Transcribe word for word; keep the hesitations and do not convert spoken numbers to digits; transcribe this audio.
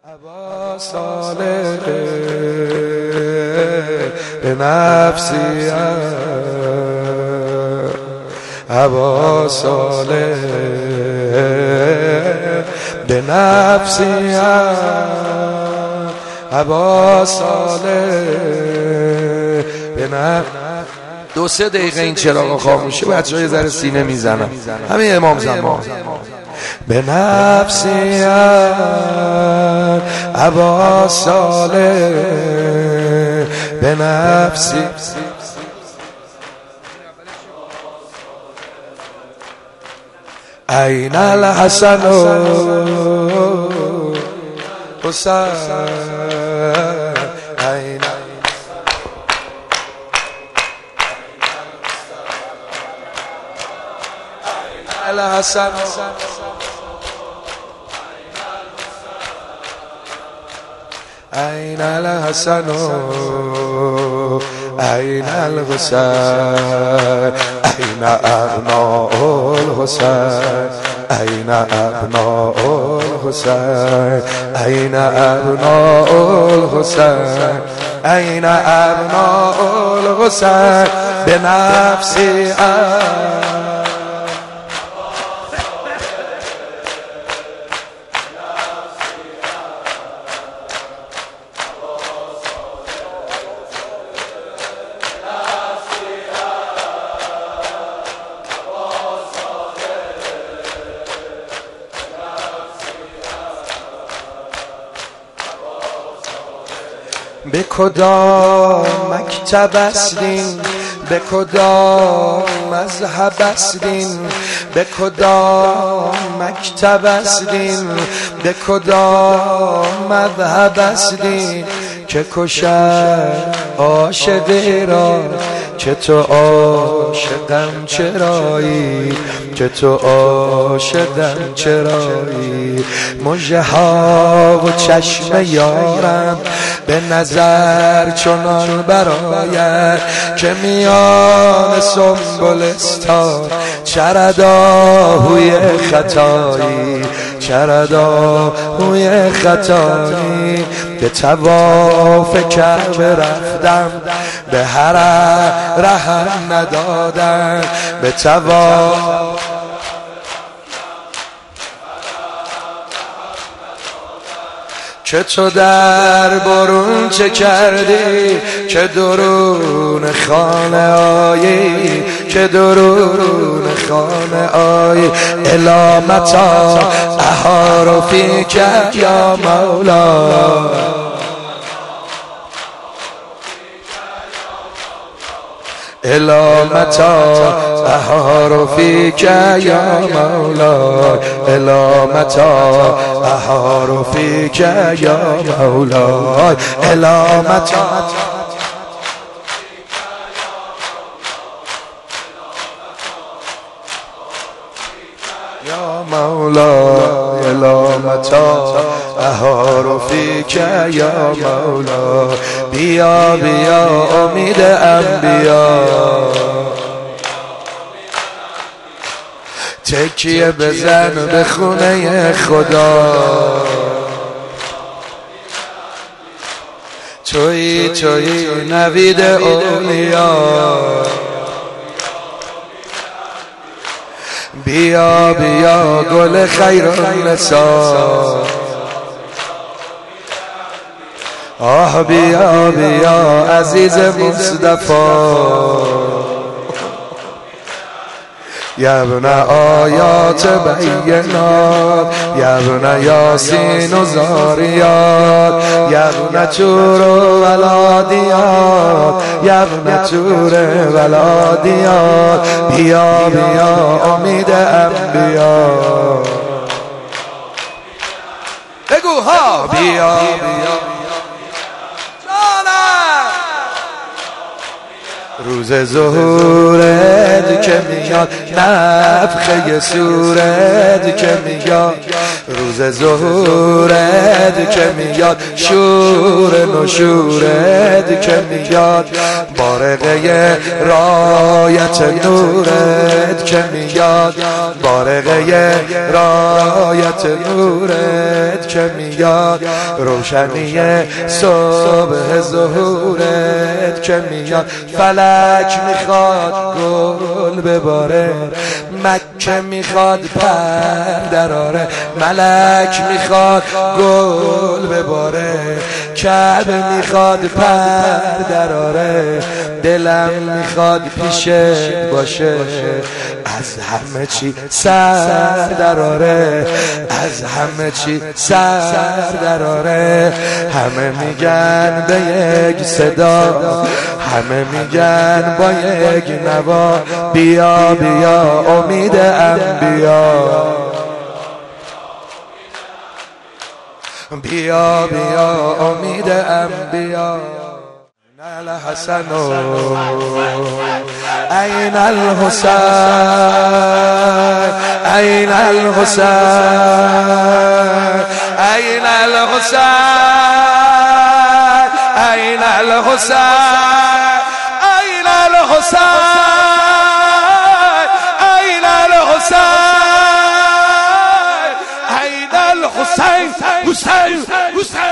ابا صالح به نفسی ابا صالح به نفسی ابا صالح به نفسی. دو سه دقیقه این چراغ خاموشه، بچه های ذره سینه میزنن، همین امام زمان. به نفسی ابا صالح به نفسی این الحسن و حسین این الحسن أين الحسن أين الحسين أين أبناء الحسين أين أبناء الحسين أين أبناء الحسين أين أبناء الحسين بنفسي به کدام مکتب استین، به کدام مذهب استین، به کدام مکتب استین، به کدام مذهب استین که کشد عاشقی را، که تو عاشقم چرایی، که تو عاشقم چرایی. مژه ها و چشم یارم به نظر چنان برآید که میان سنبلستان چرداهوی خطایی، چرداهوی خطایی. به طواف کعبه رفتم به حرم رهم ندادم، به طواف که تو در برون چه کردی، که درون خانه آیی، که درون خانه آیی. الامتا احار فیک یا مولا، الامتا احار فیک یا مولا، الامتا احار فیک یا مولا، الامتا یا مولا، الامتا احار فیک یا مولا. بیا بیا امید انبیا، تکیه بزن به خونه خدا. تویی تویی نوید اولیا، بیا بیا گل خیر النساء. آه بیا بیا عزیز مصطفی، یبن آیات بینات، یبن یاسین و زاریات، یبن تور و ولادیات، یبن تور ولادیات. بیا بیا امید انبیا، بگو ها. بیا بیا روز ظهورت که میاد، نفخه صورت که میاد، روز ظهورت که میاد، شور نشورت که میاد، بارقه رایت نورت که میاد، بارقه رایت نورت که میاد، روشنی صبح ظهورت که میاد. فلک میخواد گل بباره، مکه میخواد پر دراره، ملک میخواد گل بباره، کعبه میخواد پر دراره، دلم میخواد پیشت باشه، از همه چی سر دراره، از همه چی سر دراره. همه میگن به یک صدا، همه میگن با یک نوا، بیا بیا امید انبیا، بیا بیا امید انبیا. این الحسن این الحسین، این الحسین، این الحسین، این الحسین، این الحسین، این الحسین، این الحسین، حسین حسین